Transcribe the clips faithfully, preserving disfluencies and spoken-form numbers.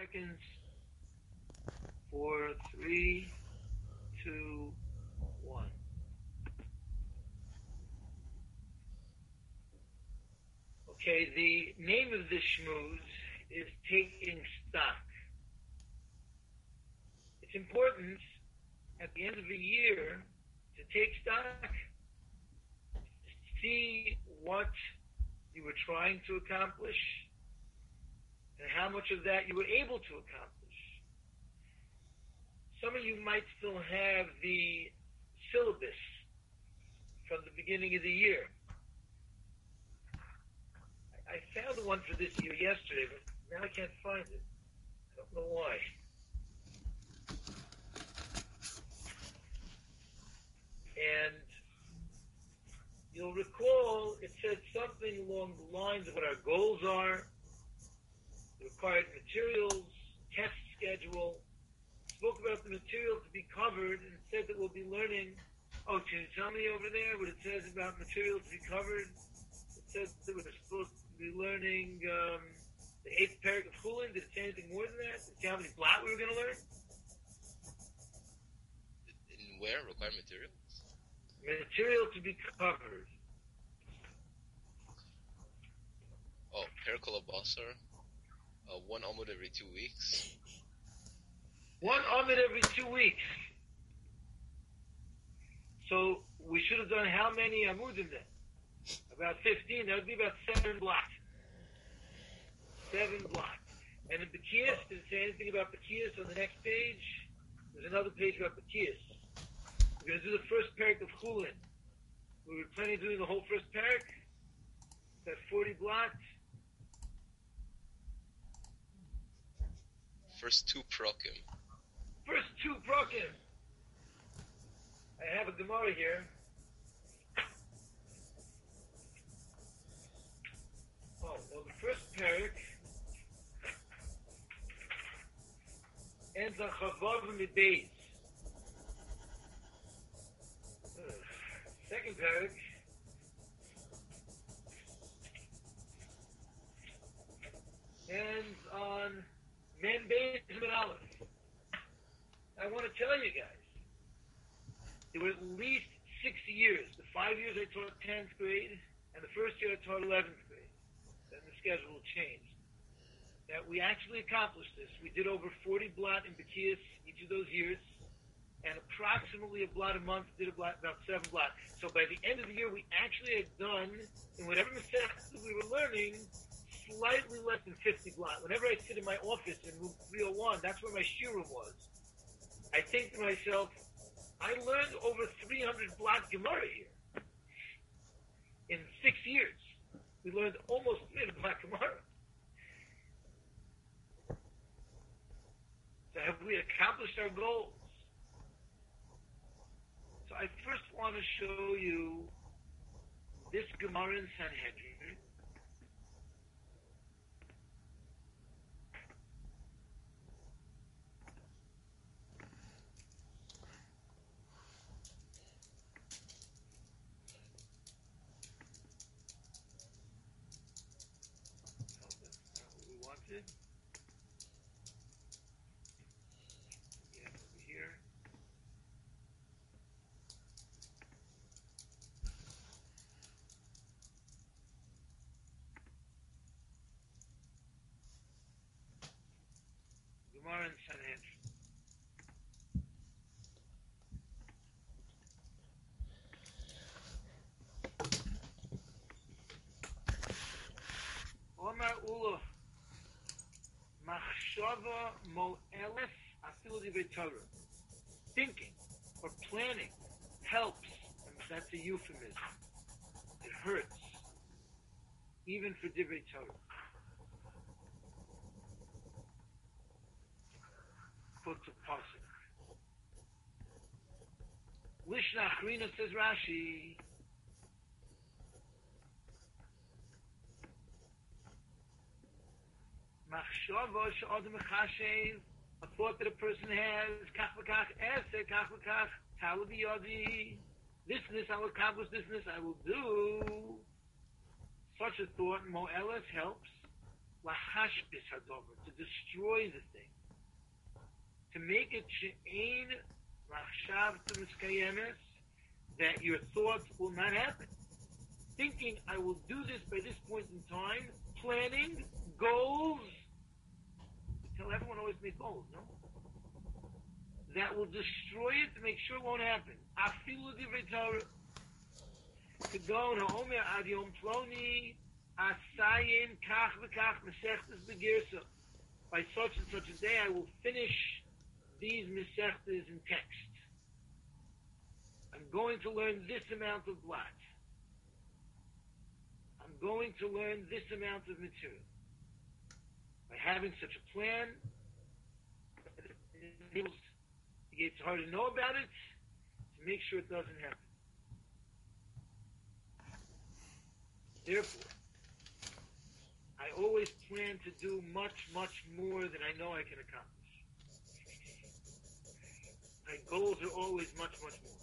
seconds. Four, three, two, one. Okay, the name of this shmooze is taking stock. It's important at the end of the year to take stock, see what you were trying to accomplish and how much of that you were able to accomplish. Some of you might still have the syllabus from the beginning of the year. I found the one for this year yesterday, but now I can't find it. I don't know why. And you'll recall it said something along the lines of what our goals are, the required materials, test schedule. Spoke about the material to be covered and said that we'll be learning. Oh, can you tell me over there what it says about material to be covered? It says that we're supposed to be learning um, the eighth parak of Chulin. Did it say anything more than that? Did it say how many blot we were going to learn? In where? Required materials? Material to be covered. Oh, Perikol Basar. Uh, one Amud every two weeks. One Amud every two weeks. So we should have done how many Amudim then? About fifteen. That would be about seven blocks. Seven blocks. And in Bekias, did it say anything about Bekias on the next page? There's another page about Bekias. We're going to do the first parak of Chulin. We were planning on doing the whole first parak. That's forty blocks. First two prokim. First two prokim. I have a Gemara here. Oh, well, the first parak ends on Chavav Mibeis. Second parak ends on Men Beis Min Aleph. I want to tell you guys, there were at least six years. The five years I taught tenth grade, and the first year I taught eleventh grade. Then the schedule changed. That we actually accomplished this. We did over forty blot in Bekias each of those years, and approximately a blot a month, did a blot, about seven blot. So by the end of the year, we actually had done, in whatever mistakes we were learning, slightly less than fifty blot. Whenever I sit in my office in room three oh one, that's where my shiur was. I think to myself, I learned over three hundred blot Gemara here. In six years, we learned almost three hundred blot Gemara. So have we accomplished our goals? So I first want to show you this Gemara in Sanhedrin. Gemara in Sanhedrin. Omar Ula Machshava Mo'elef Afilu Divrei Torah. Thinking or planning helps, and that's a euphemism. It hurts, even for Divrei Torah. Quotes a pasuk. Lishna Achrina, says Rashi. Machshava she'adam mechashev, a thought that a person has, kach v'kach eseh, kach v'kach tala b'yadi. This and this I will accomplish, this and this I will do. Such a thought, mo'eles, helps. lahashbis hadover, to destroy the thing, to make it she'ein lachshavta miskayemes, that your thoughts will not happen. Thinking I will do this by this point in time, planning, goals. You tell everyone always make goals, no? That will destroy it to make sure it won't happen. Afilu divrei Torah. To go to Omer ad yom ploni asayin kach v'kach mesechtes begirsa. By such and such a day, I will finish these mesechtes in text. I'm going to learn this amount of blot. I'm going to learn this amount of material. By having such a plan, it's hard to know about it, to make sure it doesn't happen. Therefore, I always plan to do much, much more than I know I can accomplish. My goals are always much, much more.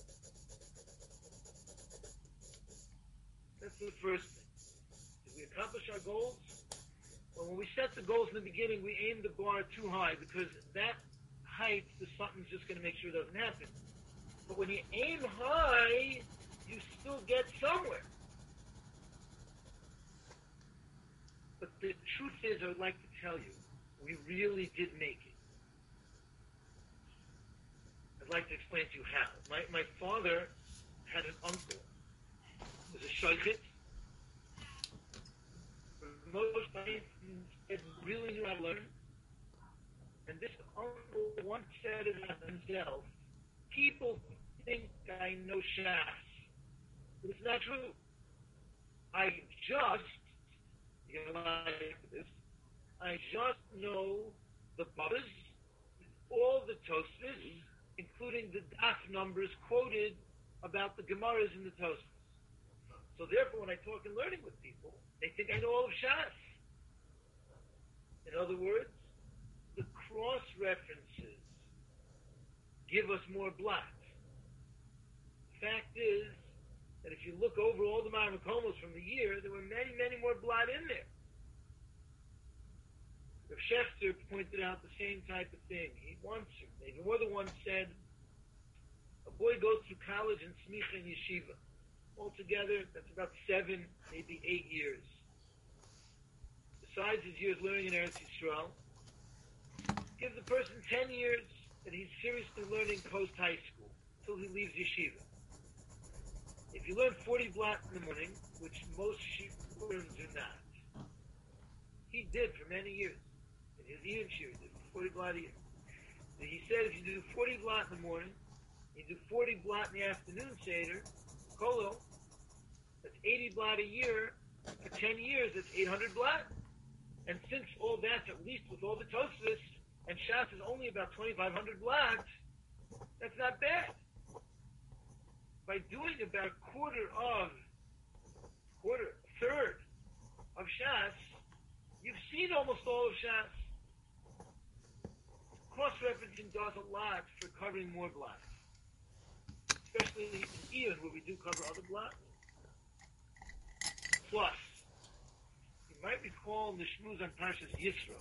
That's the first thing. Did we accomplish our goals? Well, when we set the goals in the beginning, we aim the bar too high, because that height, the something's just going to make sure it doesn't happen. But when you aim high, you still get somewhere. But the truth is, I would like to tell you, we really did make it. I'd like to explain to you how. My my father had an uncle who was a shaykhit. Most kids really knew how to learn. And this uncle once said it about himself, people think I know Shas. But it's not true. I just You know, like this. I just know the Babas, all the Tosfos, including the daf numbers quoted about the Gemaras in the Tosfos. So therefore, when I talk and learning with people, they think I know all of Shas. In other words, the cross-references give us more blot. The fact is, that if you look over all the Ma'amakomos from the year, there were many, many more blot in there. Rav Schechter pointed out the same type of thing. He once, maybe more than once, said, a boy goes through college and smicha and yeshiva. Altogether, that's about seven, maybe eight years. Besides his years learning in Eretz Yisrael, give the person ten years that he's seriously learning post-high school, until he leaves yeshiva. If you learn forty blot in the morning, which most shivim do not, he did for many years. In his Iyun Shir, he did forty blot a year. And he said if you do forty blot in the morning, you do forty blot in the afternoon Seder, Kolo, that's eighty blot a year. For ten years, that's eight hundred blot. And since all that's, at least with all the Tosfos, and Shas is only about twenty-five hundred blot, that's not bad. By doing about a quarter of, quarter, third of Shas, you've seen almost all of Shas. Cross-referencing does a lot for covering more blots. Especially in Iyun, where we do cover other blots. Plus, you might recall in the Shmuz on Parshas Yisro,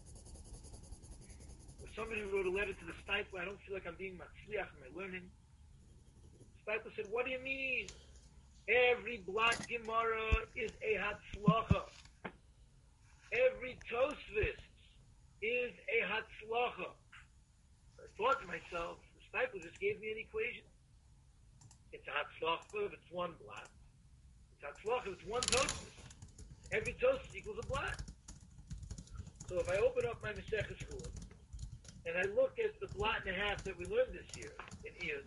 where somebody wrote a letter to the Stipler, I don't feel like I'm being matzliach in my learning. Stipler said, what do you mean? Every blot Gemara is a hatzlacha. Every Tosfos is a hatzlacha. I thought to myself, the Stipler just gave me an equation. It's a hatzlacha if it's one blot. It's a hatzlacha if it's one Tosfos. Every Tosfos equals a blot. So if I open up my Masechah Shulin, and I look at the blot and a half that we learned this year in Iyun,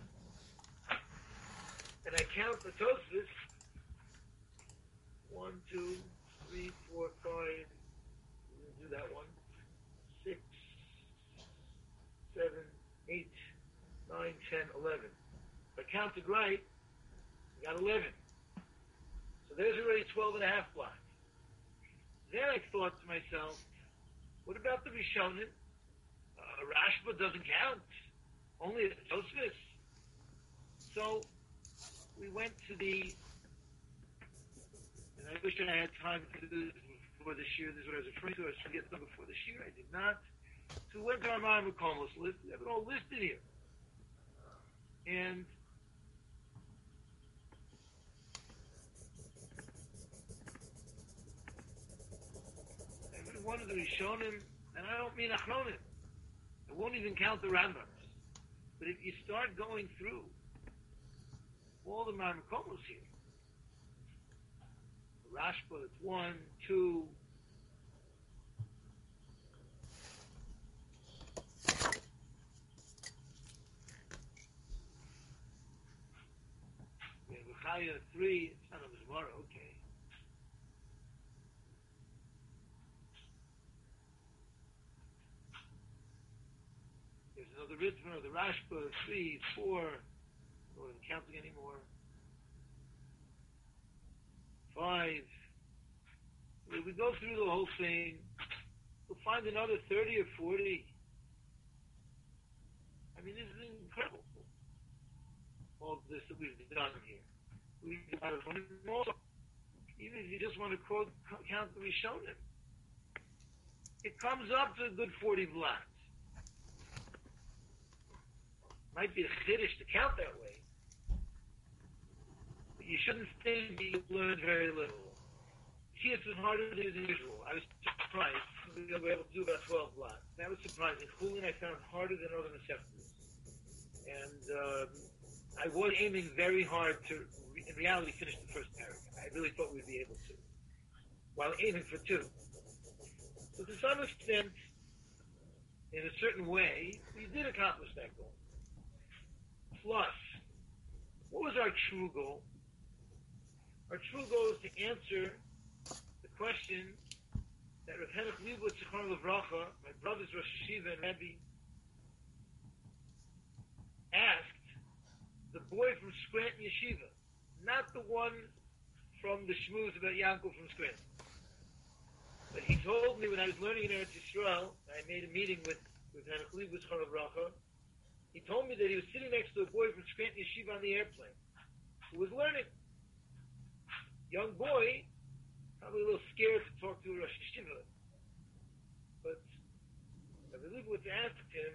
and I count the Tosfos, one, two, three, four, five, we'll do that one, six, seven, eight, nine, ten, eleven. If I counted right, I got eleven. So there's already twelve and a half blocks. Then I thought to myself, what about the Rishonim? Uh, Rashba doesn't count. Only the Tosfos. So we went to the, and I wish I had time to do this before before this year. This is what I was referring to. I was trying to get it done before this year. I did not. So we went to our Ma'amar Komos list. We have it all listed here. And every one of the Rishonim, and I don't mean Achronim, I won't even count the Rambams. But if you start going through all the Ma'amar Komos here, Rashba, it's one, two, Chaya, three, it's not on the Gemara, okay. There's another Ritva, the Rashba, three, four, I'm not even counting anymore. Five. If we go through the whole thing, we'll find another thirty or forty. I mean, this is incredible. All this that we've done here. We have more. Even if you just want to quote, count the Rishonim, it comes up to a good forty blats. Might be a chiddush to count that way. But you shouldn't think you learned very little. See, it's as hard as it is usual. I was surprised we were able to do about twelve blocks. That was surprising. Chulin I found harder than other Masechtas. And uh, I was aiming very hard to, in reality, finish the first paragraph. I really thought we'd be able to, while aiming for two. So to some extent, in a certain way, we did accomplish that goal. Plus, what was our true goal? Our true goal is to answer the question that Rav Henoch Leibowitz, Zichrono Livracha, my brother's Rosh Yeshiva and Rebbe, asked the boy from Scranton Yeshiva, not the one from the shmooze about Yankel from Scranton. But he told me when I was learning in Eretz Yisrael, I made a meeting with with Henoch Leibowitz, Zichrono Livracha. He told me that he was sitting next to a boy from Scranton Yeshiva on the airplane who was learning. Young boy, probably a little scared to talk to a Rosh Yeshiva. But Rabbi Leibowitz asked him,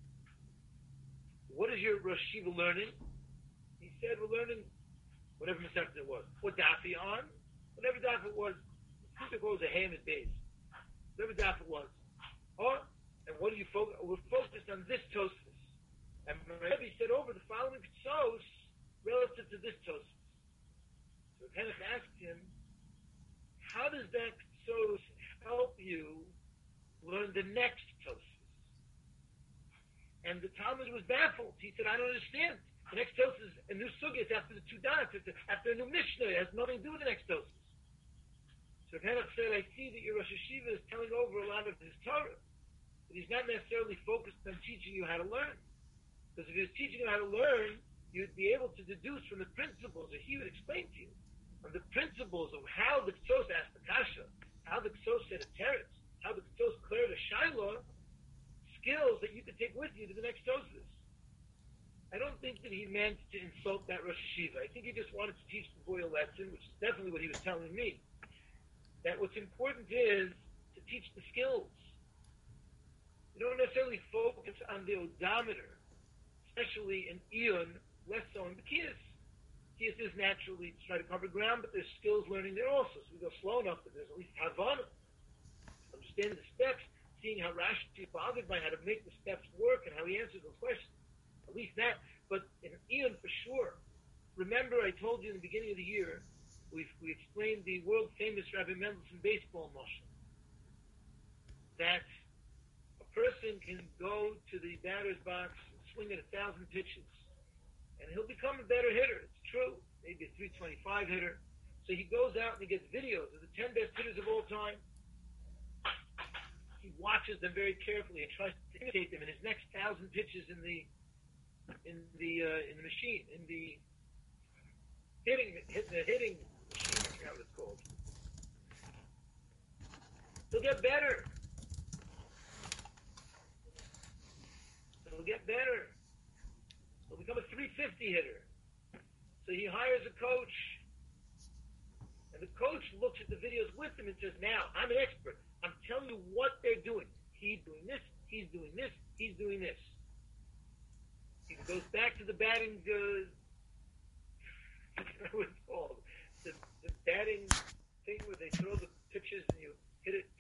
what is your Rosh Yeshiva learning? He said, we're learning whatever Masechta it was. What daf are you on? Whatever daf it was. I think it was a ham and base. Whatever daf it was. Oh, and what do you focus? We're focused on this Tosfos. And Rebbe said over the following Ktsos relative to this Tosfos. So Henoch asked him, how does that Ktsos help you learn the next Tosfos? And the Talmud was baffled. He said, I don't understand. The next Tosfos is a new sugya. It's after the two dots. It's after a new Mishnah. It has nothing to do with the next Tosfos. So Henoch said, I see that your Rosh Yeshiva is telling over a lot of his Torah. But he's not necessarily focused on teaching you how to learn. Because if he was teaching you how to learn, you'd be able to deduce from the principles that he would explain to you. From the principles of how the Ktsos asked the Kasha, how the Ktsos said a teretz, how the Ktsos cleared a Shiloh, skills that you could take with you to the next Tosfos. I don't think that he meant to insult that Rosh Yeshiva. I think he just wanted to teach the boy a lesson, which is definitely what he was telling me. That what's important is to teach the skills. You don't necessarily focus on the odometer, especially in Eon, less so in Bekiyas. Bekiyas is naturally to try to cover ground, but there's skills learning there also. So we go slow enough that there's at least Havana. Understanding the steps, seeing how Rashi is bothered by how to make the steps work and how he answers those questions. At least that. But in Eon, for sure. Remember, I told you in the beginning of the year, we've, we explained the world-famous Rabbi Mendelssohn baseball motion. That a person can go to the batter's box and swing at a thousand pitches, and he'll become a better hitter. It's true. Maybe a three twenty-five hitter. So he goes out and he gets videos of the ten best hitters of all time. He watches them very carefully and tries to imitate them in his next thousand pitches in the in the uh, in the machine, in the hitting hit, the hitting machine. I forgot what it's called. He'll get better. He'll get better. He'll become a three fifty hitter. So he hires a coach, And the coach looks at the videos with them and says, now, I'm an expert. I'm telling you what they're doing. He's doing this, he's doing this, he's doing this. He goes back to the batting, uh, what it's called, the, the batting thing where they throw the pitches and you hit it.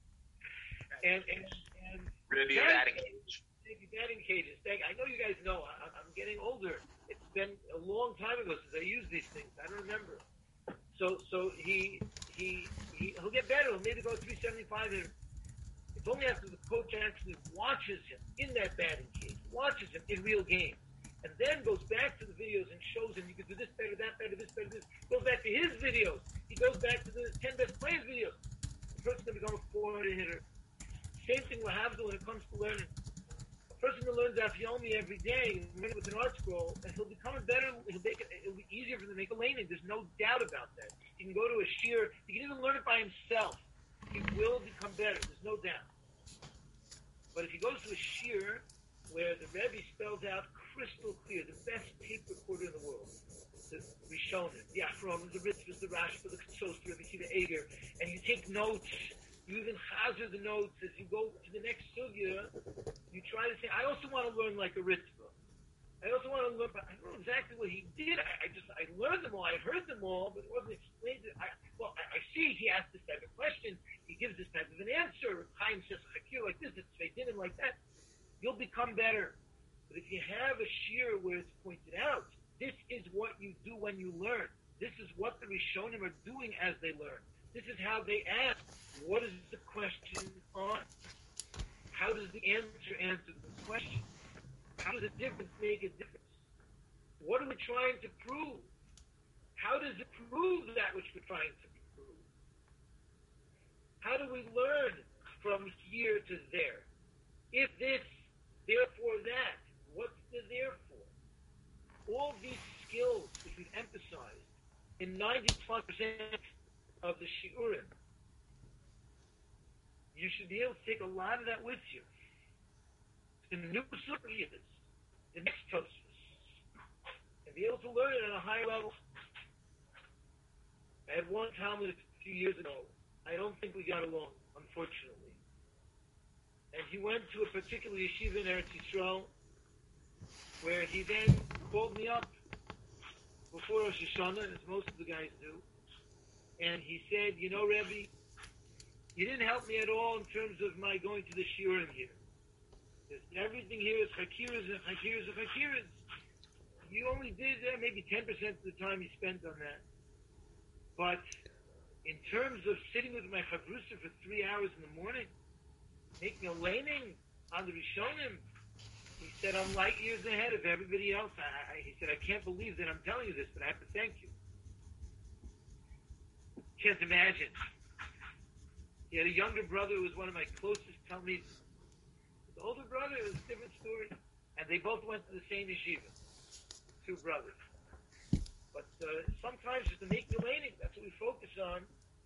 and, and, and Radio batting cage. Batting cages. I know you guys know. I, I'm getting older. It's been a long time ago since I used these things. I don't remember. So, so he he he he'll get better. He'll maybe go three seventy-five. And it's only after the coach actually watches him in that batting cage, watches him in real games, and then goes back to the videos and shows him you can do this better, that better, this better, this. Goes back to his videos. He goes back to the ten best players videos. The person's gonna become a four hundred hitter. Same thing will happen when it comes to learning. Person who learns Afyomi every day, with an art scroll, and he'll become a better, he'll make it, it'll be easier for him to make a laning. There's no doubt about that. He can go to a shear, he can even learn it by himself. He will become better, there's no doubt. But if he goes to a shear where the Rebbe spells out crystal clear, the best tape recorder in the world, the Rishonim, the Achronim, the Ritzvahs, the Rashba, the Ksostra, the Kiva Eger, and you take notes, you even chazer the notes as you go to the next sugya. You try to say, I also want to learn like a Ritzvah. I also want to learn, but I don't know exactly what he did. I, I just, I learned them all. I heard them all, but it wasn't explained. I, well, I, I see he asked this type of question. He gives this type of an answer. Chaim says, Hakir like this, it's Sveidinim like that. You'll become better. But if you have a shear where it's pointed out, this is what you do when you learn. This is what the Rishonim are doing as they learn. This is how they ask. What is the question on? How does the answer answer the question? How does the difference make a difference? What are we trying to prove? How does it prove that which we're trying to prove? How do we learn from here to there? If this, therefore that. What's the therefore? All these skills which we've emphasized in ninety-five percent of the shiurim, you should be able to take a lot of that with you. The new Sukkot, the next Tosfos, and be able to learn it at a high level. I had one Talmud a few years ago. I don't think we got along, unfortunately. And he went to a particular yeshiva in Eretz Yisrael, where he then called me up before Rosh Hashanah, as most of the guys do, and he said, you know, Rebbe, you didn't help me at all in terms of my going to the shiurim here. Everything here is hakiras and hakiras and hakiras. You only did uh, maybe ten percent of the time you spent on that. But in terms of sitting with my chavrusa for three hours in the morning, making a laning on the Rishonim, he said, I'm light years ahead of everybody else. I, I, he said, I can't believe that I'm telling you this, but I have to thank you. Can't imagine. He had a younger brother who was one of my closest Talmidim. The older brother is a different story. And they both went to the same yeshiva. Two brothers. But uh, sometimes just to make the laning, that's what we focus on.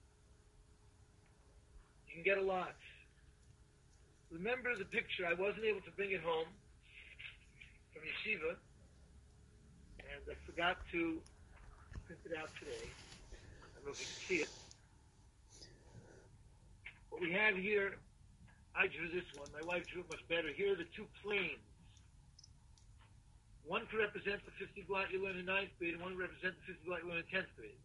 You can get a lot. Remember the picture. I wasn't able to bring it home from yeshiva. And I forgot to print it out today. I don't know if you can see it. What we have here, I drew this one. My wife drew it much better. Here are the two planes. One could represent the fifty block you learn in ninth grade, and one represents the fifty block you learn in tenth grade.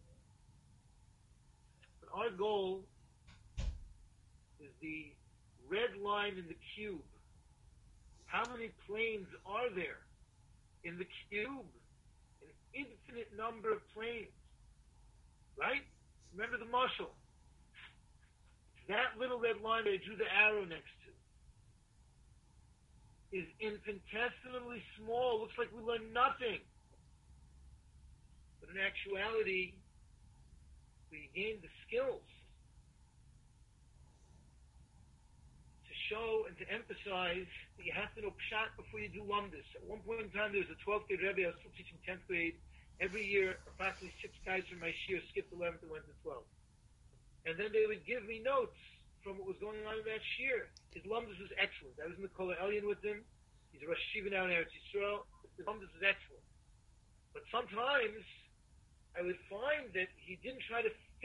But our goal is the red line in the cube. How many planes are there in the cube? An infinite number of planes. Right? Remember the muscle. That little red line that I drew the arrow next to is infinitesimally small. Looks like we learn nothing. But in actuality, we gain the skills to show and to emphasize that you have to know pshat before you do lumdus. At one point in time, there was a twelfth grade Rebbe. I was still teaching tenth grade. Every year, approximately six guys from my shir skipped eleventh and went to twelfth. And then they would give me notes from what was going on in that shir. His lumdus was excellent. I was in the Kol Elyon with him. He's a Rosh Yeshiva now in Eretz Yisrael. His lumdus was excellent. But sometimes I would find that he didn't try to fit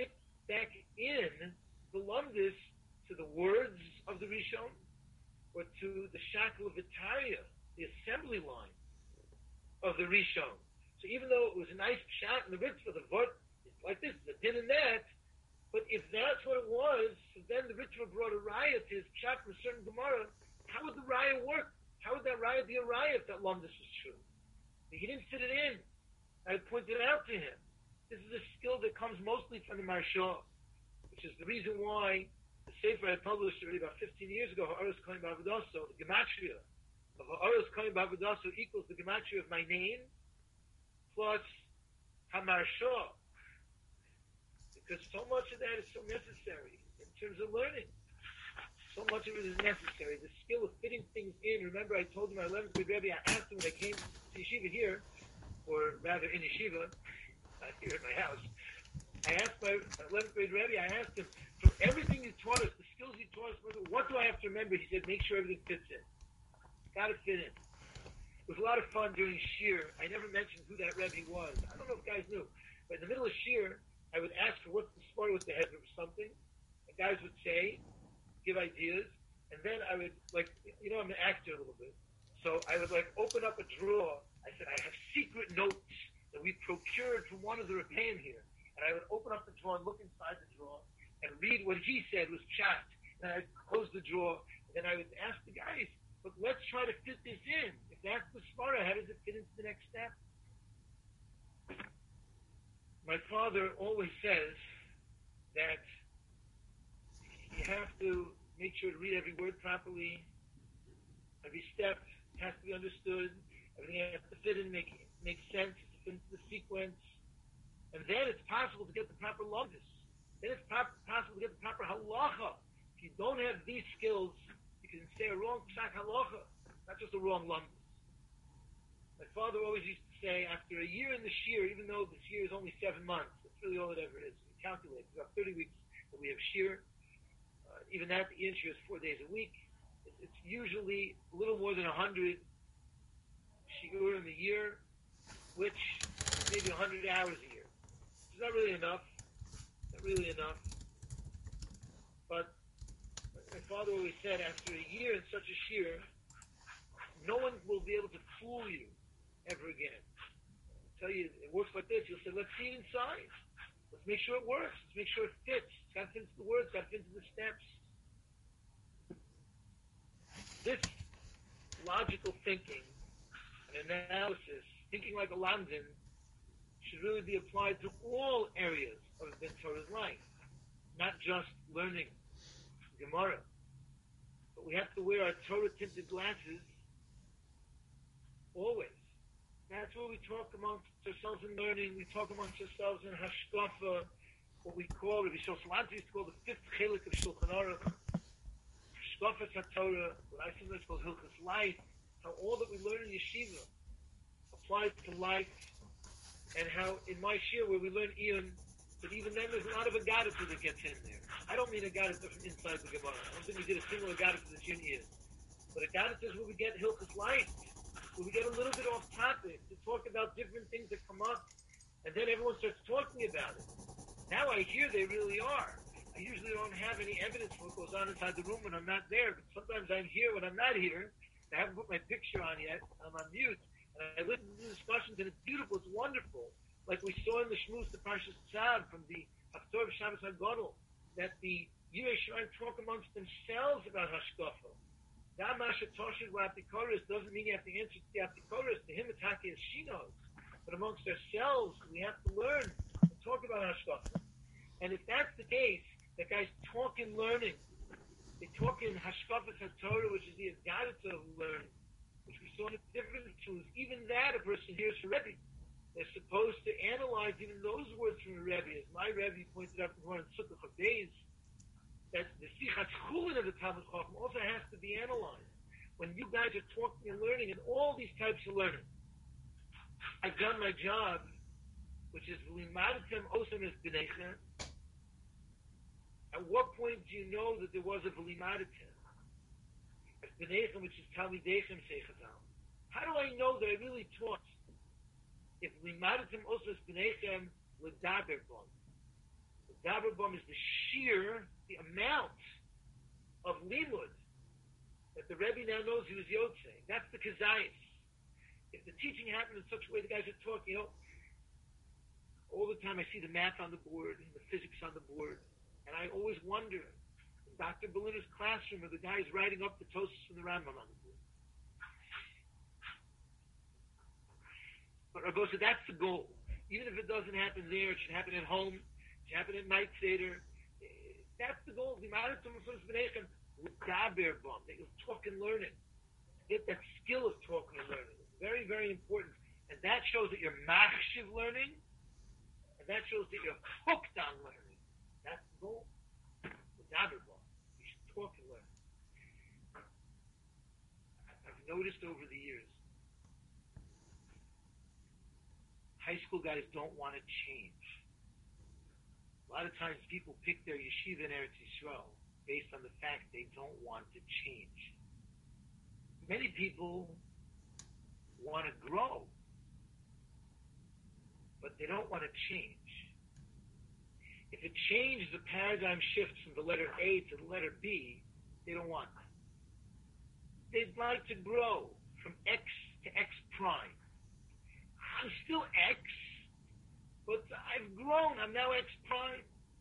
back in the lumdis to the words of the Rishon or to the shackle of Itaria, the assembly line of the Rishon. So even though it was a nice shot in the Ritzvah, the Vort is like this, the din and that, but if that's what it was, so then the Ritzvah brought a raya to his shot from a certain Gemara. How would the raya work? How would that raya be a raya if that lumdis was true? He didn't fit it in. I pointed out to him. This is a skill that comes mostly from the Maharsha, which is the reason why the Sefer I published already about fifteen years ago, Ha'aros Kohen Ba'avodaso, the Gematria of Ha'aros Kohen Ba'avodaso equals the Gematria of my name plus HaMaharsha. Because so much of that is so necessary in terms of learning. So much of it is necessary. The skill of fitting things in. Remember, I told you my eleventh grade Rebbe, I asked him when I came to yeshiva here, or rather in yeshiva, not here at my house. I asked my eleventh grade Rebbe, I asked him, from everything you taught us, the skills you taught us, what do I have to remember? He said, make sure everything fits in. Got to fit in. It was a lot of fun during Shir. I never mentioned who that Rebbe was. I don't know if guys knew. But in the middle of Shir, I would ask for what's the story with the head or something. And guys would say, give ideas. And then I would, like, you know, I'm an actor a little bit. So I would, like, open up a drawer. I said, I have secret notes that we procured from one of the Rebbeim here. And I would open up the drawer and look inside the drawer and read what he said was chat. And I'd close the drawer. And then I would ask the guys, look, let's try to fit this in. If that's the svara, how does it fit into the next step? My father always says that you have to make sure to read every word properly. Every step has to be understood. Everything has to fit in, make make sense, to fit into the sequence. And then it's possible to get the proper logos. Then it's pop- possible to get the proper halacha. If you don't have these skills, you can say a wrong psak halacha, not just a wrong logos. My father always used to say, after a year in the shir, even though this year is only seven months, that's really all it ever is. We calculate, it's about thirty weeks that we have shir. Uh, even that, the shir is four days a week. It's, it's usually a little more than one hundred shiur in the year, which maybe one hundred hours a year. It's not really enough. Not really enough. But my father always said, after a year in such a shir, no one will be able to fool you ever again. I'll tell you, it works like this. You'll say, let's see it inside. Let's make sure it works. Let's make sure it fits. It's got to fit into the words. It's got to fit into the steps. This logical thinking and analysis, thinking like a Lamdan, should really be applied to all areas of the Torah's life, not just learning Gemara. But we have to wear our Torah-tinted glasses always. That's what we talk amongst ourselves in learning. We talk amongst ourselves in hashkafa, what we call, Rabbi Shoshalanti used to call the fifth chelik of Shulchan Aruch, hashkafa Torah, what I sometimes call Hilchas Life, how all that we learn in yeshiva applies to life, and how in my shir where we learn Iyun, but even then there's a lot of Agadita that gets in there. I don't mean Agadita from inside the Gemara. I don't think we did a single Agadita that's in Iyun. But Agadita is where we get Hilchas Life, where we get a little bit off topic to talk about different things that come up, and then everyone starts talking about it. Now I hear they really are. I usually don't have any evidence for what goes on inside the room when I'm not there, but sometimes I'm here when I'm not here. I haven't put my picture on yet. I'm on mute. And I listen to the discussions, and it's beautiful. It's wonderful. Like we saw in the Shmuz, the Parshas Tzav, from the Haftorah of Shabbos HaGadol, that the Yirei Shamayim talk amongst themselves about Hashkafa. That Masha Toshid wa Apikoris doesn't mean you have to answer to the Apikoris. To him, it's Haki as she knows. But amongst ourselves, we have to learn and talk about Hashkafa. And if that's the case, that guys talk in learning. They talk in Hashkafas HaTorah, which is the Agadita of learning, which we saw in the different tools. Even that, a person hears from Rebbe. They're supposed to analyze even those words from the Rebbe. As my Rebbe pointed out in Sukkot Chadays, that the Sichat Chulin of the Talmud Chacham also has to be analyzed. When you guys are talking and learning and all these types of learning, I've done my job, which is V'limadatem Osam es B'nechem. At what point do you know that there was a V'limadatem? Es B'nechem, which is Talmidechem Seichatam. How do I know that I really taught? If V'limadatem Osam es B'nechem L'daber Bon. The daber bum is the sheer, the amount of limud that the Rebbe now knows he was yotzei. That's the kazayis. If the teaching happened in such a way, the guys are talking, you know, all the time I see the math on the board and the physics on the board, and I always wonder, in Doctor Berliner's classroom, are the guys writing up the Tosfos from the Rambam on the board? But Rabbi said that's the goal. Even if it doesn't happen there, it should happen at home, it should happen at night seder. That's the goal. The matter to with daber bum, that you talk and learn it. Get that skill of talking and learning. It's very, very important. And that shows that you're machshiv learning, and that shows that you're hooked on learning. That's the goal. With daber bum, you should talk and learn. I've noticed over the years, high school guys don't want to change. A lot of times people pick their yeshiva in Eretz Yisrael based on the fact they don't want to change. Many people want to grow, but they don't want to change. If it changes, the paradigm shifts from the letter A to the letter B, they don't want it. They'd like to grow from X to X prime. I'm still X, but I've grown. I'm now X prime.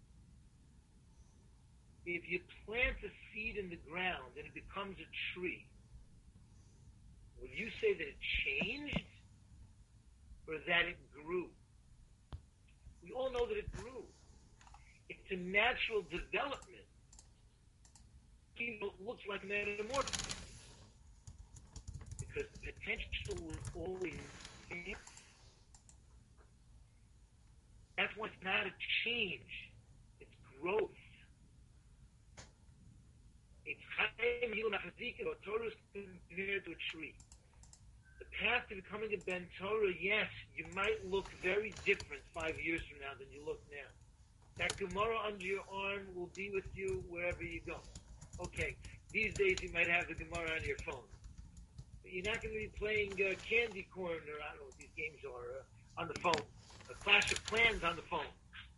If you plant a seed in the ground and it becomes a tree, will you say that it changed or that it grew? We all know that it grew. It's a natural development. It looks like metamorphosis because the potential was always there. That's why it's not a change. It's growth. It's Chaim Yilum Achazika, or Torah is compared to a tree. The path to becoming a Ben Torah, yes, you might look very different five years from now than you look now. That Gemara under your arm will be with you wherever you go. Okay, these days you might have the Gemara on your phone. But you're not going to be playing uh, Candy Corn, or I don't know what these games are, uh, on the phone. A Clash of Clans on the phone.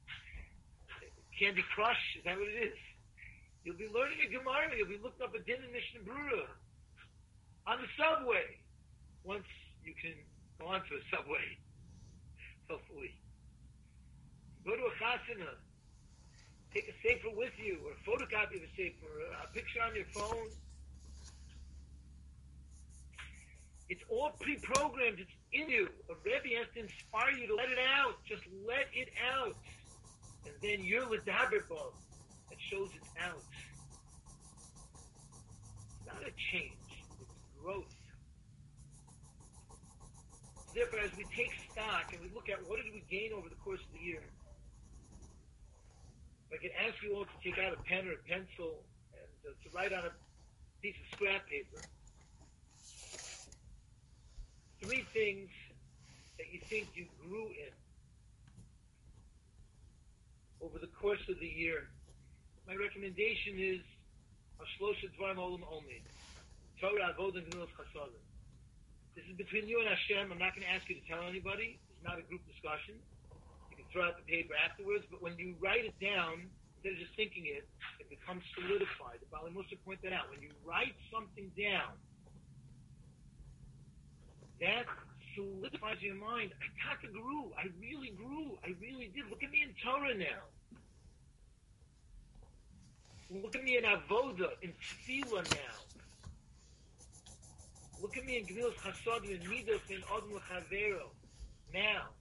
Candy Crush, is that what it is? You'll be learning a Gemara. You'll be looking up a Din and Mishnah Brura on the subway. Once you can go onto a subway, hopefully. Go to a chasana. Take a sefer with you, or a photocopy of a sefer, or a picture on your phone. It's all pre-programmed. It's in you. A Rebbe has to inspire you to let it out. Just let it out. And then you're the daber bum that shows it's out. It's not a change. It's growth. So therefore, as we take stock and we look at what did we gain over the course of the year, if I could ask you all to take out a pen or a pencil and uh, to write on a piece of scrap paper three things that you think you grew in over the course of the year. My recommendation is Shlosha Dvarim Olam Omed. Torah, Avodah, and Gemilas Chasadim. This is between you and Hashem. I'm not going to ask you to tell anybody. It's not a group discussion. You can throw out the paper afterwards, but when you write it down, instead of just thinking it, it becomes solidified. The Bali Musa point that out. When you write something down, that solidifies your mind. I taka grew. I really grew. I really did. Look at me in Torah now. Look at me in Avodah, in Tefillah now. Look at me in Gemilas Chasadim, in Midos, in Odom L'Chavero now.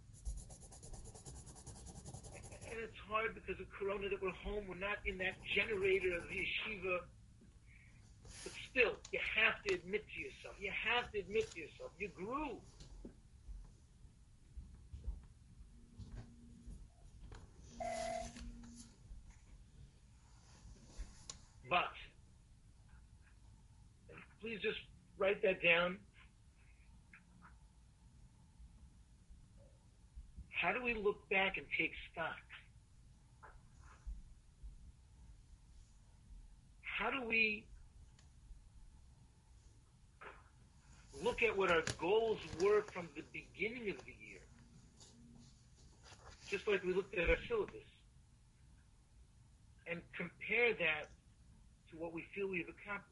And it's hard because of Corona that we're home. We're not in that generator of the yeshiva. But still, you have to admit to yourself. You have to admit to yourself. You grew. But, please just write that down. How do we look back and take stock? How do we look at what our goals were from the beginning of the year? Just like we looked at our syllabus. and compare that to what we feel we've accomplished.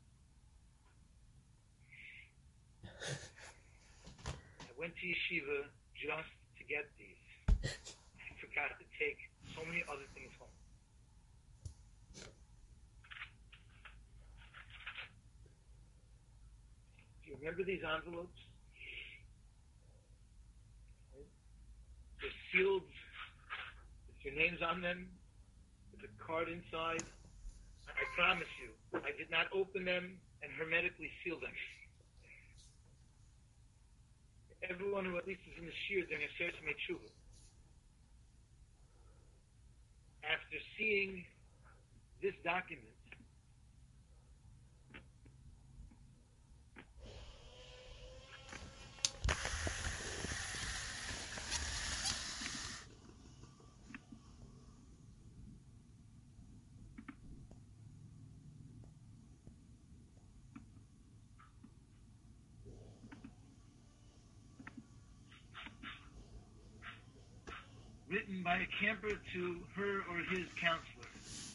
I went to yeshiva just to get these. I forgot to take so many other things home. Do you remember these envelopes? They're sealed with your names on them, with a card inside. I promise you, I did not open them and hermetically seal them. Everyone who at least is in the shir during a search made tshuva. After seeing this document, written by a camper to her or his counselor.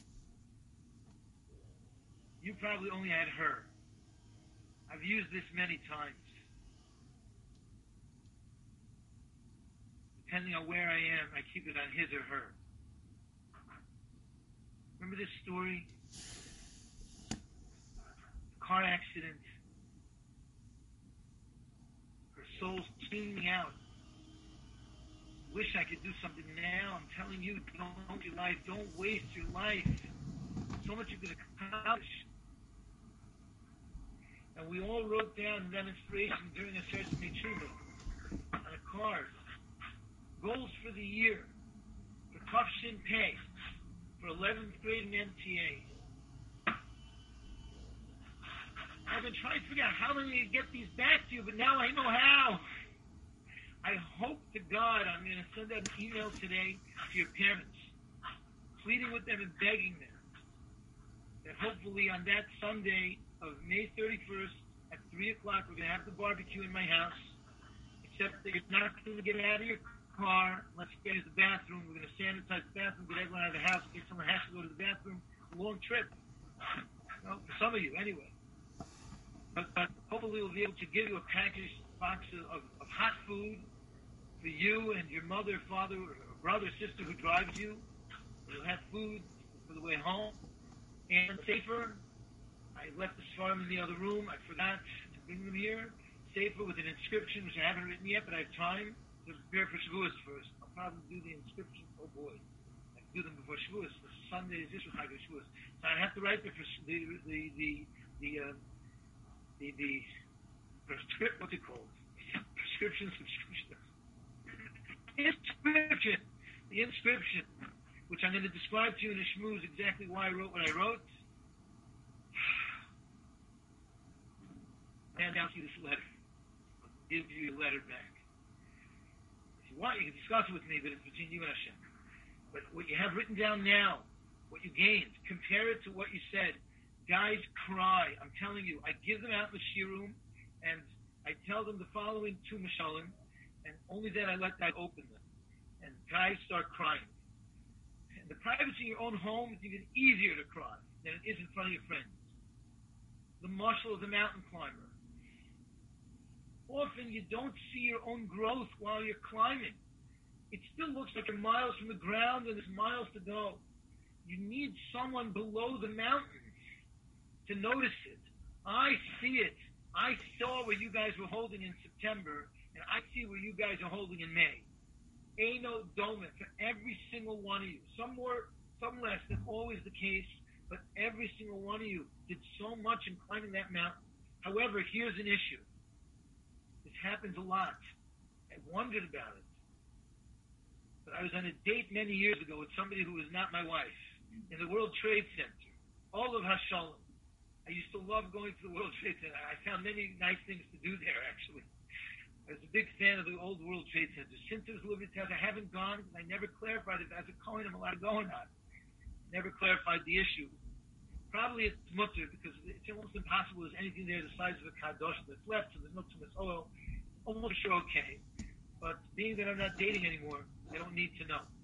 You probably only had her. I've used this many times. Depending on where I am, I keep it on his or her. Remember this story? Car accident. Her soul's screaming out. Wish I could do something now. I'm telling you, don't waste your life. Don't waste your life. So much you could accomplish. And we all wrote down that inspiration during a search of tshuva on a card. Goals for the year. For Tafshin Pei. For eleventh grade in M T A. I've been trying to figure out how I'm going to get these back to you, but now I know how. I hope to God I'm going to send out an email today to your parents, pleading with them and begging them that hopefully on that Sunday of May thirty-first at three o'clock we're going to have the barbecue in my house, except that you're not going to get out of your car unless you get to the bathroom. We're going to sanitize the bathroom, get everyone out of the house in case someone has to go to the bathroom. It's a long trip. Well, for some of you, anyway. But, but hopefully we'll be able to give you a package box of, of, of hot food for you and your mother, father, or brother, sister who drives you. You'll have food for the way home. And safer, I left the farm in the other room. I forgot to bring them here. Safer with an inscription, which I haven't written yet, but I have time to prepare for Shavuos first. I'll probably do the inscription. Oh boy, I can do them before Shavuos. The Sunday is this with Chag Shavuos. So I have to write the the the the the uh, the, the prescript. What's it called? Prescription subscription. Inscription. The inscription, which I'm going to describe to you in a shmooze exactly why I wrote what I wrote. And I'll see this letter. I'll give you a letter back. If you want, you can discuss it with me, but it's between you and Hashem. But what you have written down now, what you gained, compare it to what you said. Guys cry. I'm telling you, I give them out in the shir room, and I tell them the following two mishalim, and only then I let that open them. And guys start crying. In the privacy of your own home, it's even easier to cry than it is in front of your friends. The marshal of the mountain climber. Often you don't see your own growth while you're climbing. It still looks like you're miles from the ground and there's miles to go. You need someone below the mountain to notice it. I see it. I saw where you guys were holding in September, and I see where you guys are holding in May. Eino Domen for every single one of you. Some more, some less. That's always the case. But every single one of you did so much in climbing that mountain. However, here's an issue. This happens a lot. I wondered about it. But I was on a date many years ago with somebody who was not my wife in the World Trade Center. All of Hashalom. I used to love going to the World Trade Center. I found many nice things to do there, actually. I was a big fan of the old World Trade Center. Since it was a living test, I haven't gone because I never clarified if as a Kohen I'm allowed to go or not. Never clarified the issue. Probably it's mutter because it's almost impossible. There's anything there the size of a kadosh that's left, so there's no too much oil. Almost sure okay. But being that I'm not dating anymore, I don't need to know. But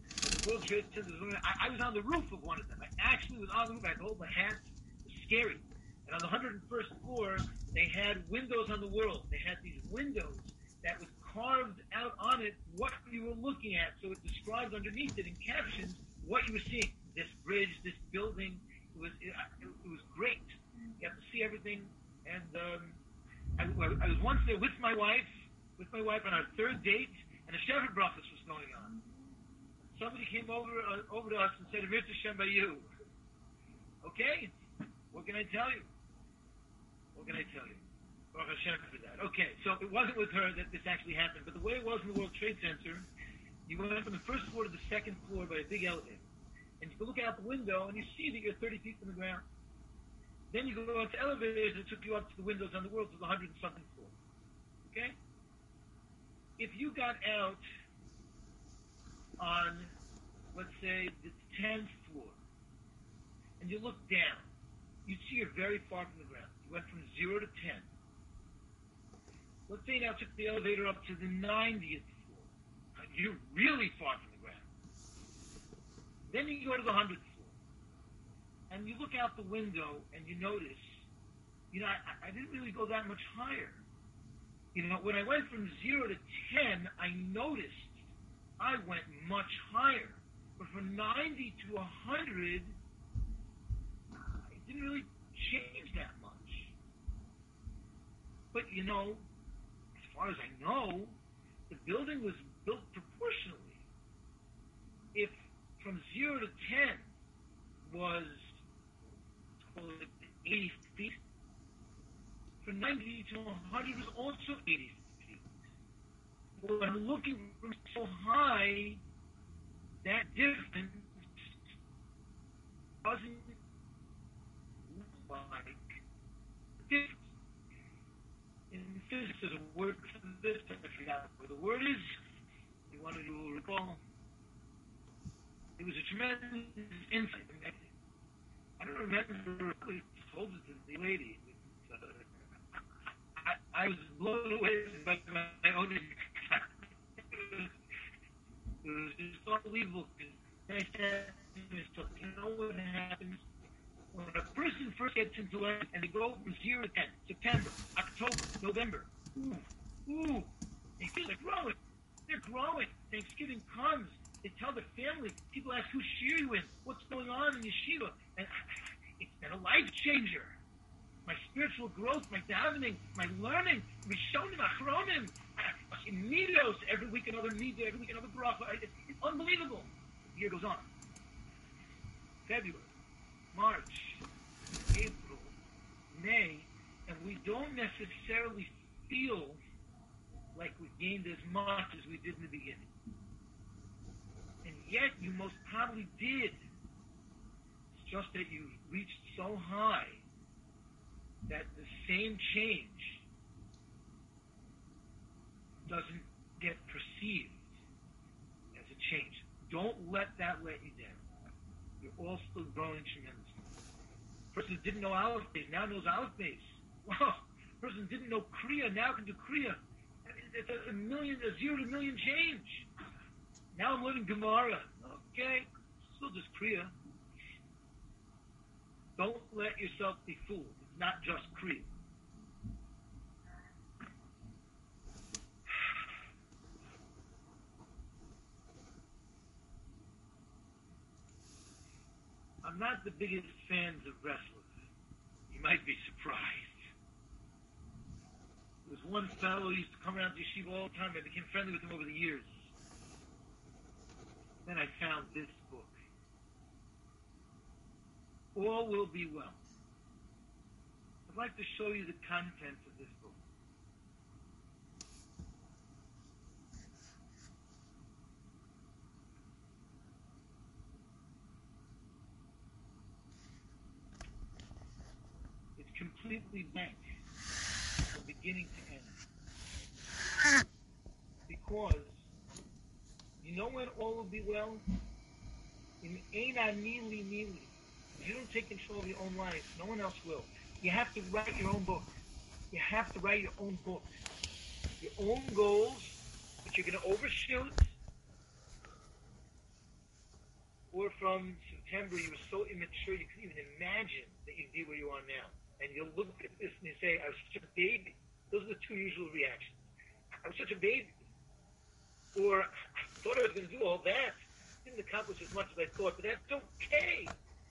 World Trade Center. I, I was on the roof of one of them. I actually was on the roof. I had to hold my hands. It was scary. And on the one hundred first floor, they had windows on the world. They had these windows that was carved out on it what you were looking at. So it described underneath it in captions what you were seeing. This bridge, this building. It was it, it was great. You have to see everything. And um, I, I was once there with my wife, with my wife on our third date, and a Shepherd Brachas was going on. Somebody came over uh, over to us and said, "Amir Tashem by you." Okay, what can I tell you? What can I tell you? Baruch Hashem for that. Okay, so it wasn't with her that this actually happened, but the way it was in the World Trade Center, you went from the first floor to the second floor by a big elevator, and you can look out the window and you see that you're thirty feet from the ground. Then you go out to elevators that took you up to the windows on the world to the hundred and something floor. Okay? If you got out on, let's say, the tenth floor, and you look down, you'd see you're very far from the ground. You went from zero to ten. Let's say now took the elevator up to the ninetieth floor. You're really far from the ground. Then you go to the hundredth floor. And you look out the window and you notice, you know, I, I didn't really go that much higher. You know, when I went from zero to ten, I noticed I went much higher. But from ninety to one hundred, it didn't really change that much. But, you know, as far as I know, the building was built proportionally. If from zero to ten was eighty feet, from ninety to one hundred was also eighty feet. When I'm looking from so high, that difference doesn't look like difference. In physics, there's a word for this, I forgot what the word is. You wanted to recall. It was a tremendous insight. I don't remember who told it to the lady. Uh, I, I was blown away by my own. It was just unbelievable. And I said to myself, you know what happens when a person first gets into life and they go from zero to ten, September, October, November, ooh, ooh, they feel they're growing. They're growing. Thanksgiving comes. They tell their family. People ask, who's shir you in? What's going on in yeshiva? And it's been a life changer. My spiritual growth, my davening, my learning, Rishonim, Achronim, Midos, every week another Midah, every week another bracha. It's unbelievable. The year goes on. February, March, April, May, and we don't necessarily feel like we gained as much as we did in the beginning. And yet, you most probably did. It's just that you reached so high that the same change doesn't get perceived as a change. Don't let that let you down. You're all still growing tremendously. Person didn't know Aleph Beis, now knows Aleph Beis. Wow. Person didn't know Kriya, now can do Kriya. It's a, a million, a zero to a million change. Now I'm learning Gemara. Okay, still just Kriya. Don't let yourself be fooled. It's not just Kriya. I'm not the biggest fans of wrestlers. You might be surprised. There was one fellow who used to come around to yeshiva all the time. I became friendly with him over the years. Then I found this book. All Will Be Well. I'd like to show you the contents of this book. It's completely blank from beginning to end. Because you know when all will be well? In Eina Nili Nili. If you don't take control of your own life, no one else will. You have to write your own book. You have to write your own book. Your own goals, but you're going to overshoot. or from September, you were so immature you couldn't even imagine that you'd be where you are now. And you'll look at this and you say, I was such a baby. Those are the two usual reactions. I was such a baby. Or, I thought I was going to do all that. Didn't accomplish as much as I thought, but that's okay.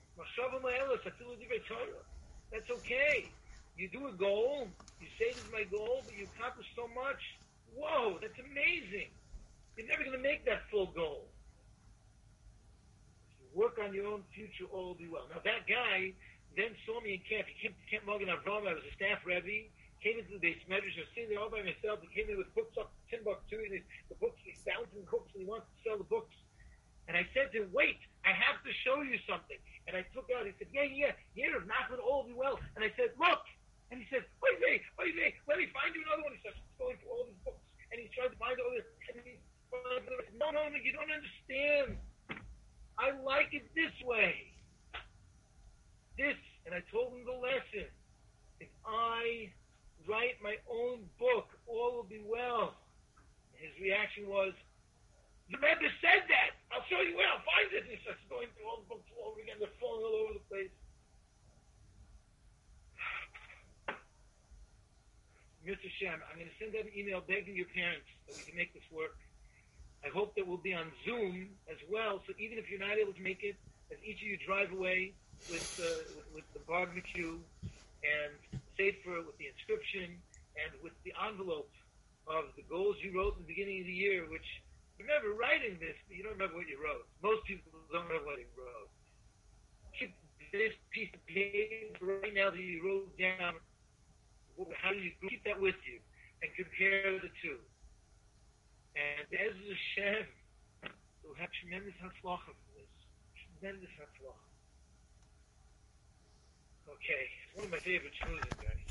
That's okay. You do a goal, you say this is my goal, but you accomplish so much. Whoa, that's amazing. You're never going to make that full goal. If you work on your own future, all will be well. Now that guy then saw me in camp. He came to Camp Morgan Avram. I was a staff Rebbe. Came into the base measures. I was sitting there all by myself. He came in with books up Timbuktu, and the books, he's bouncing books, and he wants to sell the books. And I said to him, wait, I have to show you something. And I took out, he said, yeah, yeah, yeah, not going to all be well. And I said, look. And he said, wait, wait, wait, wait, let me find you another one. He starts going through all these books. And he's trying to find all this. And he, no, no, no, you don't understand. I like it this way. This, and I told him the lesson. If I write my own book, all will be well. And his reaction was, the Rebbe said that. I'll show you where I'll find it. And he starts going through all the books all over again. They're falling all over the place. Mister Shem, I'm going to send out an email begging your parents that we can make this work. I hope that we'll be on Zoom as well, so even if you're not able to make it, as each of you drive away with, uh, with, with the barbecue and safer with the inscription and with the envelope of the goals you wrote in the beginning of the year, which, remember writing this, but you don't remember what you wrote. Most people don't know what you wrote. Keep this piece of paper right now that you wrote down. How do you keep that with you and compare the two? And Be'ez Hashem will have tremendous hatzlacha from this. Tremendous hatzlacha. Okay, it's one of my favorite shmuzim, guys.